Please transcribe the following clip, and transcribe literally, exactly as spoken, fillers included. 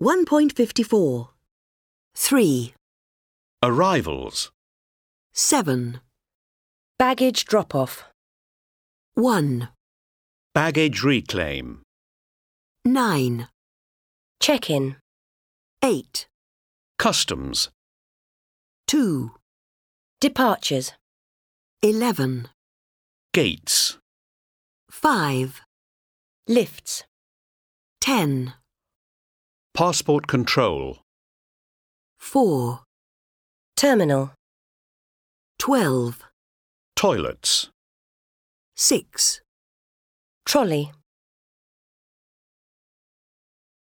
one point five four. three. Arrivals. seven. Baggage drop-off. one. Baggage reclaim. nine. Check-in. eight. Customs. two. Departures. eleven. Gates. five. Lifts. ten. Passport control. four. Terminal. twelve. Toilets. six. Trolley.